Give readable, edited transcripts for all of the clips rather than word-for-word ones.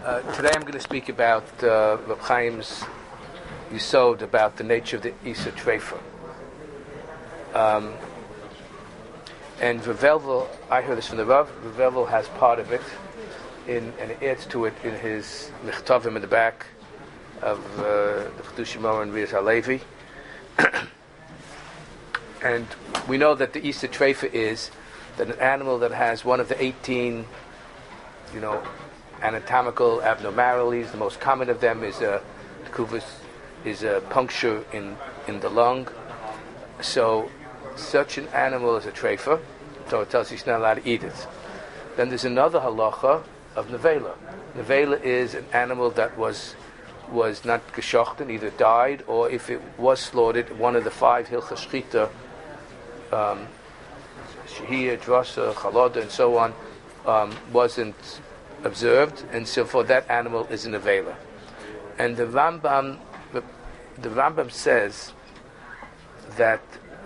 Today I'm going to speak about Reb Chaim's Yisod, about the nature of the Isa Treifa. And Revelvo, I heard this from the Rav, Revelvo has part of it, and it adds to it in his Mechtavim in the back of the Chedushim Moran and Riaz HaLevi. And we know that the Isa Treifa is that an animal that has one of the 18, anatomical abnormalities. The most common of them is a puncture in the lung. So such an animal is a treifa, so it tells you he's not allowed to eat it. Then there's another halacha of nevela. Nevela is an animal that was not geschochten, either died, or if it was slaughtered, one of the 5 hilchas shchita, shehiyah, drasa, chalada, and so on, wasn't observed, and so for that animal is an nevela. And the Rambam says that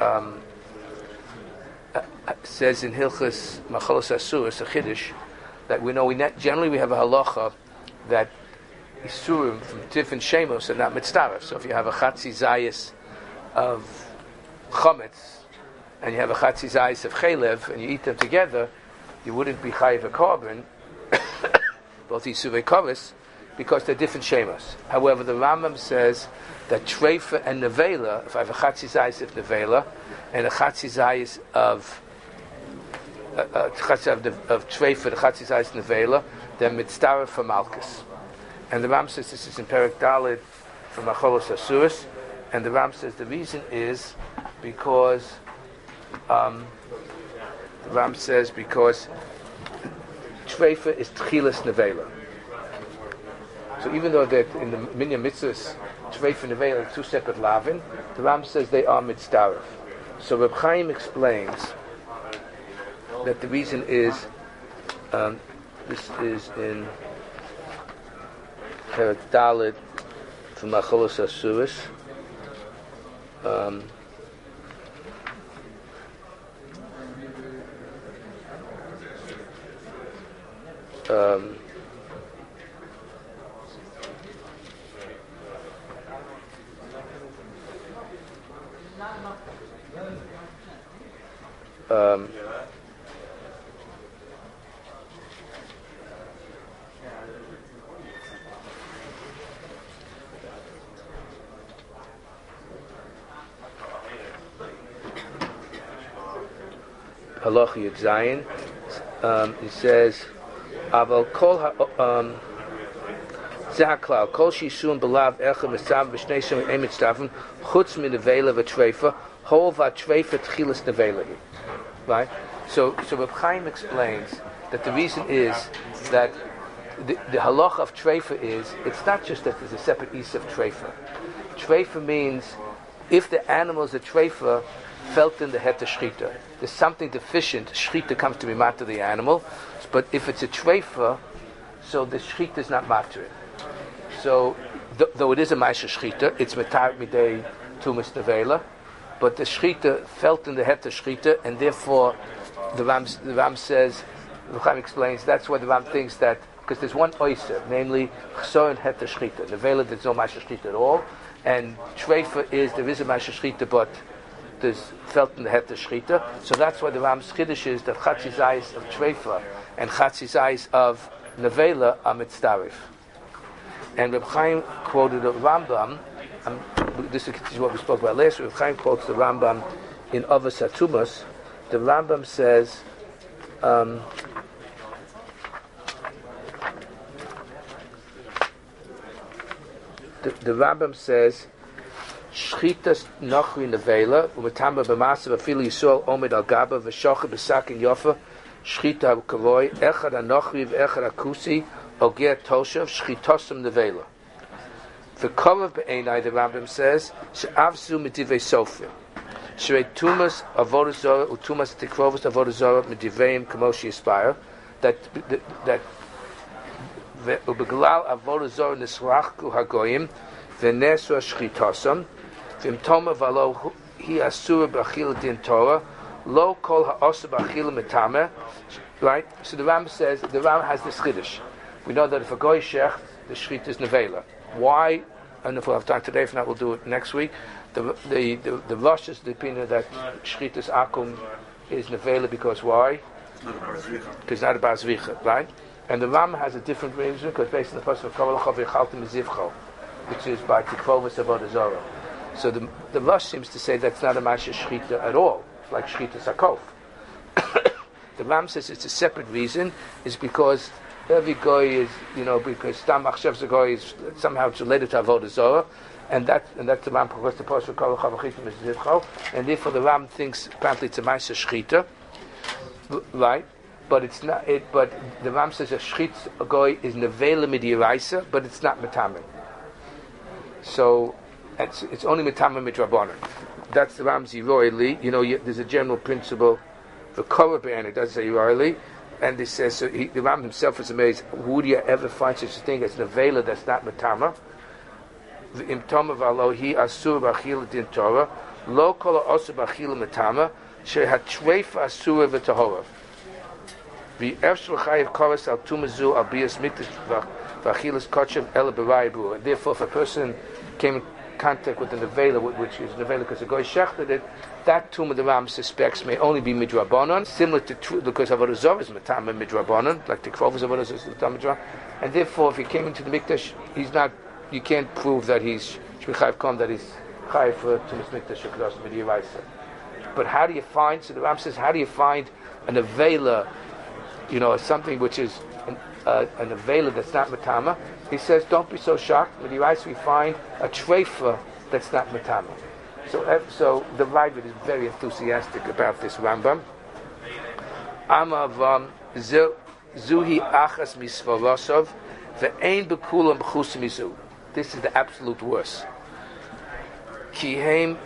says in Hilchas Machalos Asuros, a Chiddush, that we generally have a halacha that Isurim from different shemos are not mitzdaref. So if you have a chatzi zayis of chametz and you have a chatzi zayis of chelev and you eat them together, you wouldn't be chayiv a korban, both Yisuvei Koris, because they're different shemos. However, the Rambam says that treifa and nevela, if I have a chatzi zayis of nevela and a chatzi zayis of treifa, the chatzi zayis nevela, they're mitzdaref for malchus. And the Ram says this is in Perek Dalet from Machalos Asuros, and the Ram says the reason is because treifa is tchilas nevela. So even though that in the Minyan Mitzvahs, treifa and nevela are 2 separate lavin, the Ram says they are mitzdaref. So Reb Chaim explains that the reason is, this is in Perek Dalet from Machalos Asuros. Halacha Yud Zayin. He says, "Aval kol zaklal kol shishun belav echem misav b'shnei shem emet stavim chutz min nevela v'treifa hol v'treifa tchilas nevela." Right. So Reb Chaim explains that the reason is that the halacha of treifa is it's not just that there's a separate isa of treifa. Treifa means if the animal is a treifa, felt in the heter shchita. There's something deficient. Shchita comes to be matter the animal, but if it's a treifa, so the shchita is not matter it. So though it is a ma'aseh shchita, it's metar midei tumas nevela, but the shchita felt in the heter shchita, and therefore the Ram says, the Chaim explains that's why the Ram thinks that because there's one oyser, namely chsor and heter shchita. Nevela there's no ma'aseh shchita at all, and treifa there is a ma'aseh shchita, but there's felt in the heter shchita. So that's why the Ram's chiddush is that chatzi zayis of treifa and chatzi zayis of nevela are mitzdarif. And Reb Chaim quoted the Rambam. This is what we spoke about last week. Reb Chaim quotes the Rambam in Avos HaTumas. The Rambam says, the Rambam says, Shchitas nachri nevela u'metamba b'masav afilu yisrael omed al gaba v'shocha b'sakin yofa shchita kavoi echad anochri v'echad akusi ogeh toshav shchitosam nevela. V'korav be'enai, the Rambam says, she'avsu medivei sofrim shrei tumas avodah zorah u'tumas tikrovus avodah zorah mediveim kamoshi aspire that u'beglal avodah zorah nisrachku hagoyim v'nesra shchitosam V'im toma v'alo hi asura b'achila din Torah lo kol ha'osa b'achila metame. Right? So the Ram says, the Ram has this chiddush. We know that if a goy shecht, the shechita is nevela. Why? And if we'll have time today, if not, we'll do it next week. The Rosh is the opinion that shechita's akum is nevela because why? Because it's not a bar zvicha, right? And the Ram has a different reason because based on the pasuk of Kavalachav Yechaltem Zivcho, which is by Tikvovas Avodah Zarah. So the Rosh seems to say that's not a masha shechita at all. It's like shechita sakov. The Ram says it's a separate reason. Is because every goy is, because Stam Achshav Zagoy is somehow it's related to Avodah Zarah, and that's the Ram because the pasuk Kavalachav Yechaltem Zivcho, and therefore the Ram thinks apparently it's a masha shechita, right? But it's not. But the Ram says a shchit goy is nevela midiraisa, but it's not metamen. So it's only metamen midrabanan. That's the Ram Ziroili. There's a general principle. The Korban it doesn't say Ziroili, and it says so. The Ram himself is amazed. Would you ever find such a thing as nevela that's not metama? The imtom of Alohi asur b'achil din Torah lo kol asur b'achil metama shehatreif asur v'tahora. And therefore, if a person came in contact with the nevela, which is nevela because the goy shechted it, that tumah the Ram suspects may only be midrabanan, similar to because Avodah Zarah is matama midrabanan, like the Krovas Avodah Zarah is matama. And therefore, if he came into the mikdash, he's not. You can't prove that he's shmichayev kom that he's chayev for tumas mikdash shekados midiraisa. But how do you find? So the Ram says, how do you find a nevela? Something which is an avela that's not matama. He says, don't be so shocked. When he writes, we find a treifa that's not matama. So the Ravid is very enthusiastic about this Rambam. Amav zuhi achas misvarosov ve'ein bekulam b'chus mizu. This is the absolute worst. Kihem,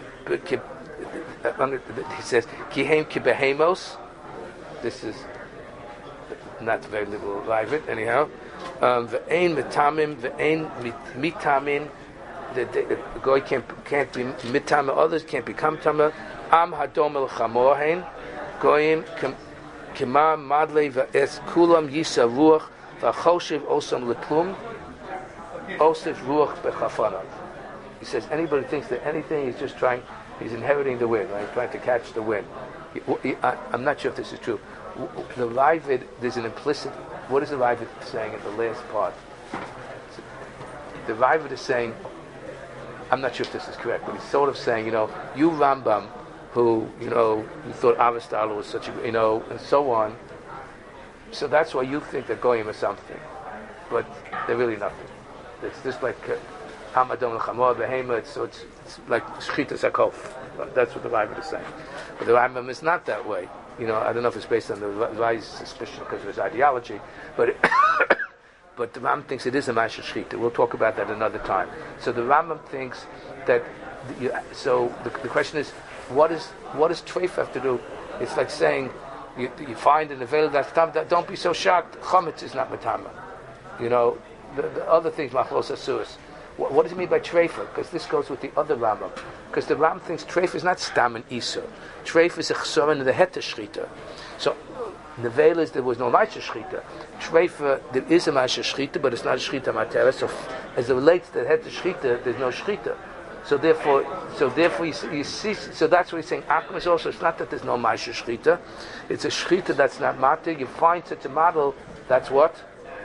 he says, kihem kibehemos. This is not very liberal Ravid, anyhow. Ve'ein mitamim, ve'ein mitamin. The goy can't be mitama, others can't become tama. Am hadom el chamorhen, goyim kema madle ve'es kulam yisa ruach v'choshev osam leplum osif ruach bechafanav. He says anybody thinks that anything he's inheriting the wind, right? He's trying to catch the wind. I'm not sure if this is true. The Ravid, there's an implicit. What is the Ravid saying in the last part? The Ravid is saying, I'm not sure if this is correct, but he's sort of saying, you Rambam, who, you thought Aristotle was such a, and so on. So that's why you think that Goyim is something, but they're really nothing. It's just like Hamadon Chamor Behema. So it's like Shchita Sakov. That's what the Ravid is saying. But the Rambam is not that way. I don't know if it's based on the Rai's suspicion because of his ideology, but but the Rambam thinks it is a Masha Shchita. We'll talk about that another time. So the Rambam thinks that. So the question is, what does treif have to do? It's like saying you find in the veil that's tam. Don't be so shocked. Chometz is not matama. The other things machlos asuras. What does it mean by treifa? Because this goes with the other Rambam. Because the Rambam thinks treifa is not stam and isur. Treifa is a chsoren in the heta shchita. So nevelas there was no masha shchita. Treifa there is a masha shchita, but it's not a shchita matera. So as it relates to the heta shchita, there's no shchita. So therefore you see. So that's what he's saying. Akum is also. It's not that there's no masha shchita. It's a shchita that's not matir. You find such a model. That's what.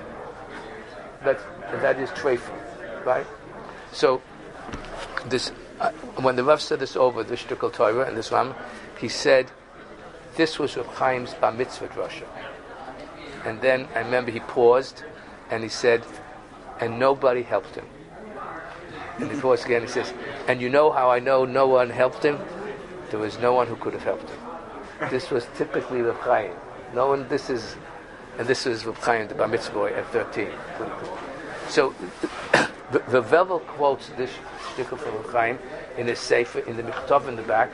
That is treifa, right? So this when the Rav said this over the Shtukal Torah and this Ram, he said this was Rav Chaim's bar mitzvah drasha. And then I remember he paused and he said, and nobody helped him. And he paused again. He says, and you know how I know no one helped him? There was no one who could have helped him. This was typically Rav Chaim. No one. This was Rav Chaim, the bar mitzvah boy at 13. So the Vevel quotes this shtickle from Rav Chaim in his sefer in the Michtov in the back.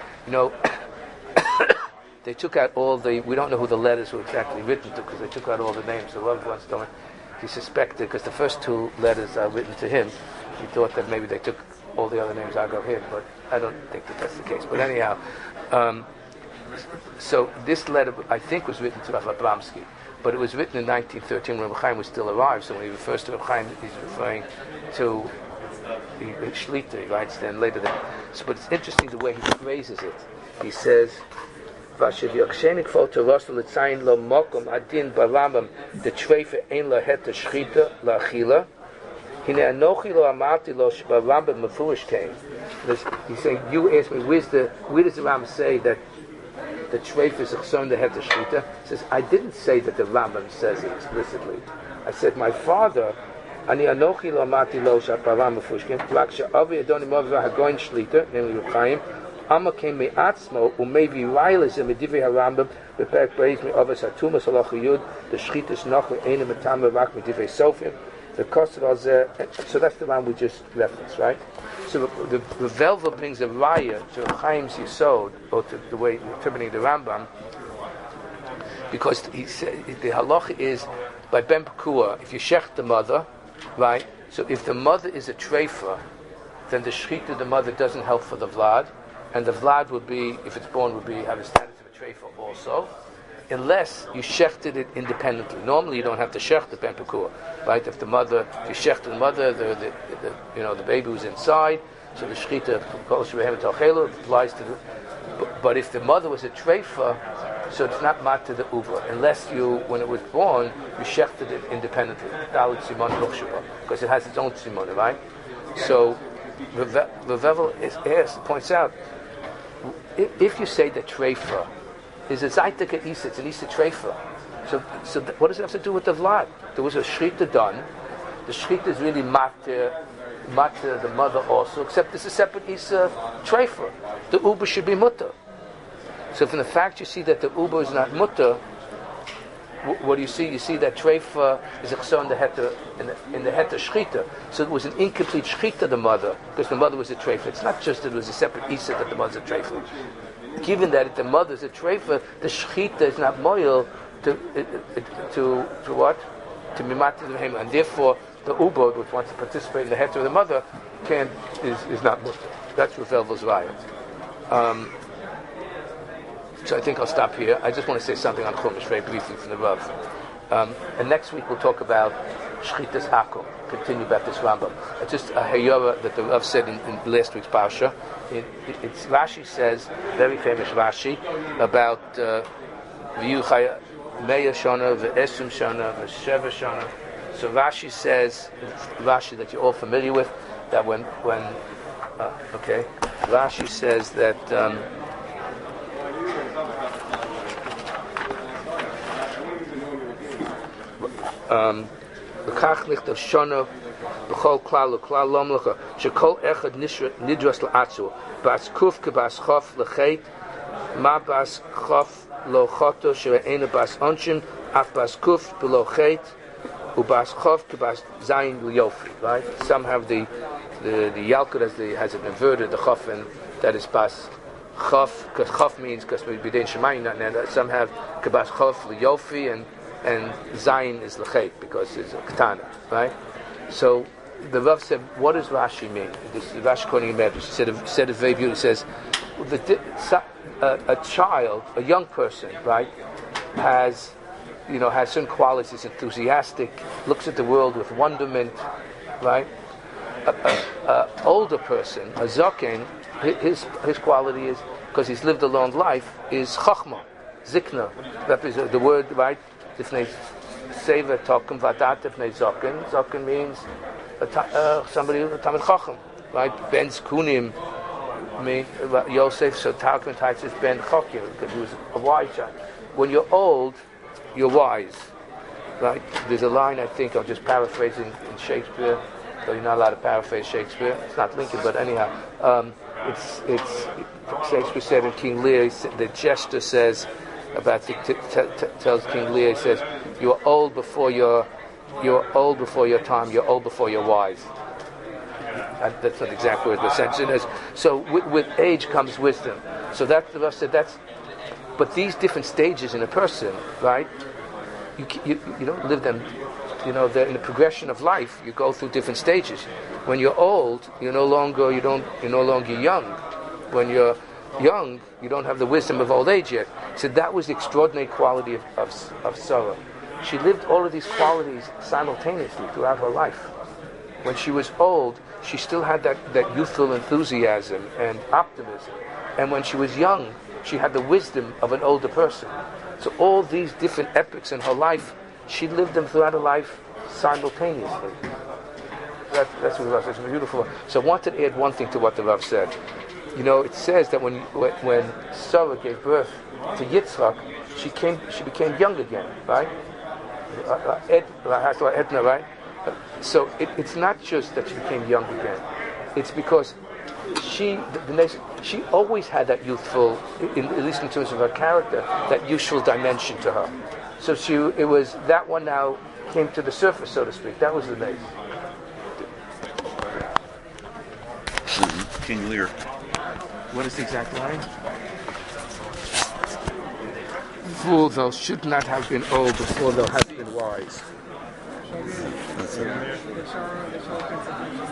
They took out all the. We don't know who the letters were exactly written to because they took out all the names. So Rav once told me he suspected because the first two letters are written to him. He thought that maybe they took all the other names out of him, but I don't think that that's the case. But anyhow, so this letter I think was written to Rav Abramsky. but it was written in 1913 when Reb Chaim was still alive. So when he refers to Reb Chaim, he's referring to Shlita. He writes then later. So, but it's interesting the way he phrases it. He says, "Vashiv yakshenik fol terosel letzayin lo mokom adin barambam the treifa ein la het shchita la achila hine anochi lo amarti lo barambam mefurish came." He's saying, you asked me, where does the Rambam say that the treifa is a chson the het shchita? He says, I didn't say that the Rambam says it explicitly. I said, my father, ani anochi lo amarti lo barambam mefurish came, rak she'avi adoni mov hagoin shlita, namely Reb Chaim. Amma came me atzmo, maybe Rilas and Medivri Harambam, the Perk Praise me of us Atumas Allah Yud, the Shchitas Nachli Eine Matama Rak Medivri Sofim, the cost of Alzer. So that's the one we just referenced, right? So the Velva brings a raya to Chaim's Yisod, or to the way interpreting the Rambam, because he said the halacha is by Ben Pekua, if you shech the mother, right? So if the mother is a treifa, then the shchita of the mother doesn't help for the vlad. And the vlad would be, if it's born, would be have a status of a treifa also, unless you shechted it independently. Normally, you don't have to shecht the ben pekua, right? If you shechted the mother, the baby was inside, so the shechita applies to the. But if the mother was a treifa, so it's not mat to the uber, unless you, when it was born, you shechted it independently, because it has its own simon, right? So the Vevel points out, if you say that treifa is a zaytek isa, it's an isa treifa. So what does it have to do with the vlad? There was a shrita done. The shrita is really matter the mother also, except it's a separate isa treifa. The uber should be mutter. So from the fact you see that the uber is not mutter, what do you see? You see that treifa is a chson in the heta shchita. So it was an incomplete shchita, the mother, because the mother was a treifa. It's not just that it was a separate isa that the mother's a treifa. Given that if the mother's a treifa, the shchita is not moil to what? To mimati the hema, and therefore the ubod, which wants to participate in the heta of the mother, is not mutter. That's Ravel's raya. So I think I'll stop here. I just want to say something on Chumash very briefly from the Rav. And next week we'll talk about Shchitas Hakel. Continue about this Rambam. Just a hayora that the Rav said in last week's parsha. It's Rashi says, very famous Rashi, about V'yu Meya Shana, V'esum Shana, V'sheva Shana. So Rashi says, Rashi that you're all familiar with, that when Rashi says that L'kach nichtav shana b'chol klal u'klal lom l'cha shekol echad nidras l'atzu bas kuf kebas chof l'cheit ma bas chof lo choto she'eina bas onshin af bas kuf below cheit ubas chof kebas zayin l'yofi. Right? Some have the yalkut has it inverted, the chof, and that is bas chof, because chof means because we b'dein shemayim, and some have kebas chof l'yofi, and Zayin is L'chet, because it's a Ketana, right? So the Rav said, what does Rashi mean? This is Rashi quoting a Medrash. He said it very beautifully. He says, a child, a young person, right, has certain qualities. He's enthusiastic, looks at the world with wonderment, right? A older person, a Zaken, his quality is, because he's lived a long life, is Chachma, Zikna. That is the word, right? Ifnei seva tokum vadat ifnei zoken. Zoken means somebody who's a Talmid Chacham, right? Ben Zkunim, Yosef. So Talmud says Ben Chokir, because he was a wise child. When you're old, you're wise, right? There's a line, I think I'm just paraphrasing in Shakespeare, though you're not allowed to paraphrase Shakespeare. It's not Lincoln, but anyhow, it's Shakespeare said in King Lear. The jester says. Tells King Lear, he says, you're old before your time, you're old before you're wise. That's not the exact word, but the sense it is. So with age comes wisdom. So that's the Rav said. But these different stages in a person, right? You don't live them. They're in the progression of life. You go through different stages. When you're old, you're no longer young. When you're young, you don't have the wisdom of old age yet. So that was the extraordinary quality of Sarah. she lived all of these qualities simultaneously throughout her life. When she was old, she still had that youthful enthusiasm and optimism. And when she was young, she had the wisdom of an older person. So all these different epochs in her life, she lived them throughout her life simultaneously. That's what the Rav says. It's beautiful. So I wanted to add one thing to what the Rav said. It says that when Sarah gave birth to Yitzchak, she became young again, right? Edna, right? So it's not just that she became young again. It's because she always had that youthful, at least in terms of her character, that youthful dimension to her. So it was that one now came to the surface, so to speak. That was the base. King Lear. What is the exact line? Fools, thou should not have been old before thou hast been wise. That's it.